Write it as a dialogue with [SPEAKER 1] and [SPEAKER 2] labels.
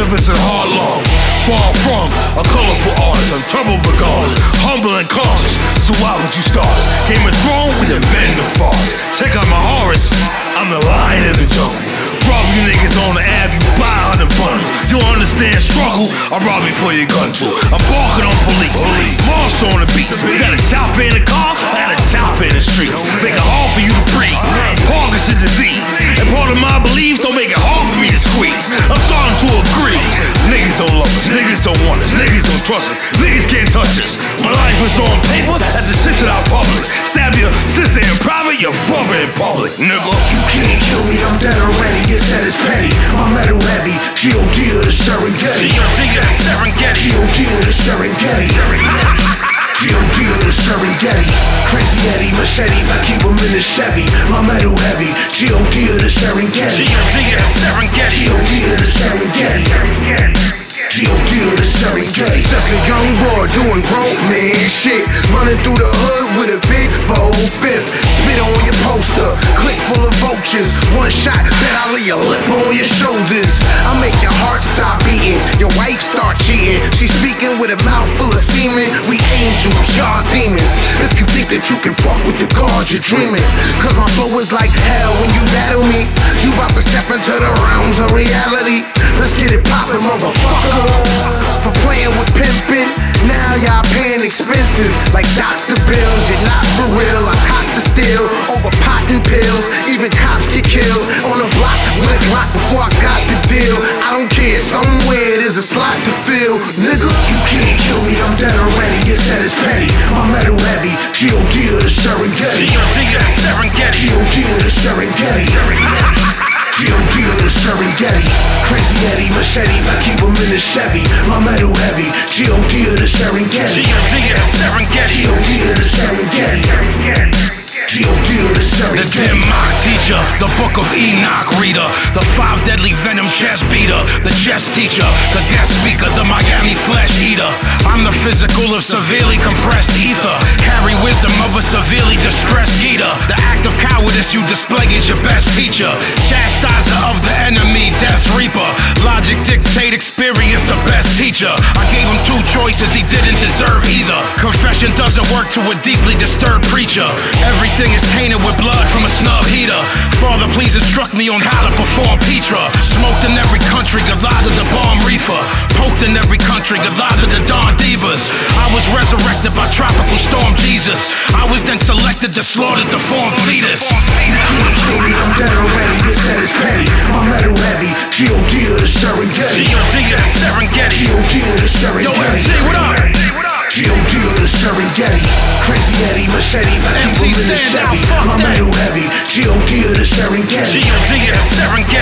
[SPEAKER 1] relevance and hard lungs. Far from a colorful artist, I'm trouble regardless, humble and cautious. So why would you start us? Game of Thrones, we the men the farce. Check out my Horus, I'm the lion in the jungle. Rob you niggas on the Ave, you buy 100 bundles. You don't understand struggle, I'll rob you for your gun too. I'm barking on police, Marsh on the beats. You got a chopper in the car, I got a chopper in the streets. Make it hard for you to breathe, Parkinson's disease. And part of my beliefs don't make it hard for me to squeeze. I'm starting to agree. Niggas don't love us, niggas don't want us, niggas don't trust us, niggas can't touch us. My life is on paper, that's the shit that I publish. Stab your sister in private, your brother in public, nigga.
[SPEAKER 2] You can't kill me, I'm dead already. Your set is petty, my metal heavy. G.O.D. of the Serengeti.
[SPEAKER 1] G.O.D. of the Serengeti.
[SPEAKER 2] G.O.D. of the Serengeti. G.O.D. of the Serengeti. Crazy Eddie, machetes, I keep them in the Chevy. My metal heavy. G.O.D. of the Serengeti.
[SPEAKER 1] G.O.D. of the Serengeti.
[SPEAKER 2] G.O.D. of the Serengeti. G.O.D. of the Serengeti. Just a young boy doing grown man shit. Running through the hood with a big Volvo fifth. Spit on your poster, click full of vultures. One shot, bet I leave your lip on your shoulders. I make your heart stop beating, your wife start cheating. She's speaking with a mouth full of semen. We angels, y'all demons. If you think that you can fuck with the gods, you're dreaming. Cause my flow is like hell when you battle me. You about to step into the realms of reality. Let's get it poppin', motherfucker. For playing with pimpin', now y'all paying expenses like Dr. Bills. You're not for real, I cocked the steel over pot and pills. Even cops get killed on the block with a Glock before I got the deal. I don't care, somewhere there's a slot to fill. Nigga, you can't kill me, I'm dead already. Your set is petty, my metal heavy. G.O.D. of the Serengeti.
[SPEAKER 1] G.O.D. of the Serengeti.
[SPEAKER 2] G.O.D. of the Serengeti. G.O.D. of the Serengeti. Crazy Eddie, machetes, I keep them in the Chevy. My metal heavy. G.O.D. of the Serengeti.
[SPEAKER 1] G.O.D. of the Serengeti.
[SPEAKER 2] G.O.D. of the Serengeti. G.O.D. of the Serengeti.
[SPEAKER 1] The dim mock teacher, the book of Enoch reader, the 5 deadly venom chess beater, the chess teacher, the guest speaker, the Miami flesh eater. I'm the physical of severely compressed ether. Carry wisdom of a severely distressed Gita. The act of cowardice you display is your best teacher. Chastiser of the enemy, death's reaper. Logic dictate experience, the best teacher. I gave him 2 choices he didn't deserve either. Confession doesn't work to a deeply disturbed preacher. Everything is tainted with blood from a snub heater. Father, please instruct me on how to perform Petra. Smoked in every country, Goliath the bomb reefer. Poked in every country, Goliath the Don Divas. I was resurrected by tropical storm Jesus. I was then selected to slaughter the form fetus.
[SPEAKER 2] Baby, I'm dead already, your set is petty. My metal heavy, G.O.D. of the Serengeti.
[SPEAKER 1] G.O.D. of the Serengeti.
[SPEAKER 2] G.O.D. of the Serengeti.
[SPEAKER 1] Yo, MC, what up?
[SPEAKER 2] G.O.D. of the Serengeti. Crazy Eddie, machetes, I keep them in the Chevy. My metal heavy, G.O.D. of the Serengeti.
[SPEAKER 1] G.O.D. of the Serengeti.